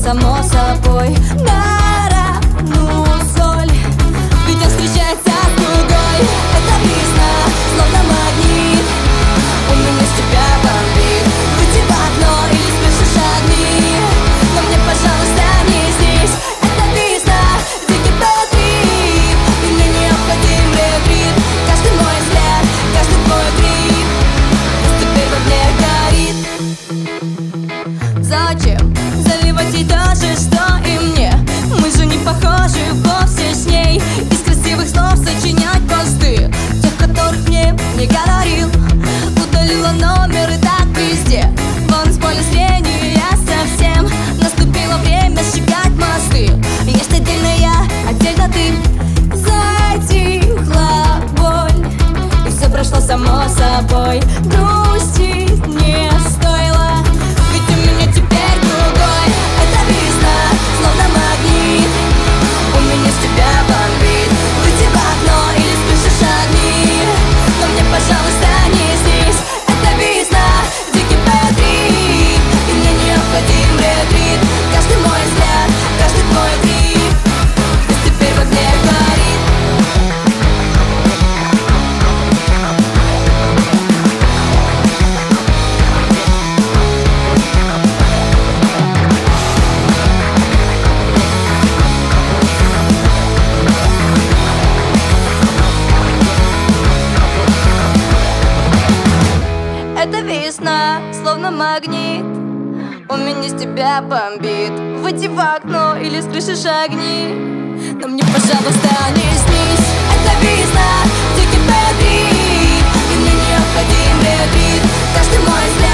само собой на равную соль. Ведь он встречается с другой. Это весна, словно магнит. У меня с тебя бомбит. Выйти в окно или слышишь огни. Но мне, пожалуйста, не здесь. Это весна, дикий бэд-трип. И мне необходим ретрит. Каждый мой взгляд, каждый твой крик пусть теперь во мне горит. Зачем заливать ей то же, что и мне? Мы же не похожи вовсе с ней. Из красивых слов сочинять посты, тех, которых мне не говорил. Удалила номер и так везде. Вон с поля зрения совсем. Наступило время сжигать мосты. Есть отдельно я, отдельно ты. Затихла боль, и все прошло само собой. Грустить не стоило, ведь у меня теперь другой. Это весна, словно магнит. У меня с тебя бомбит. Выйти в окно или слышишь огни. Но мне, пожалуйста, не здесь. Это весна, дикий бэд-трип. И мне необходим ретрит. Каждый мой взгляд, каждый твой крик пусть теперь во мне горит. Это весна, словно магнит. У меня с тебя бомбит. Выйти в окно или слышишь огни. Но мне, пожалуйста, не снись. Это весна, дикий бэд-трип. И мне необходим ретрит. Каждый мой взгляд,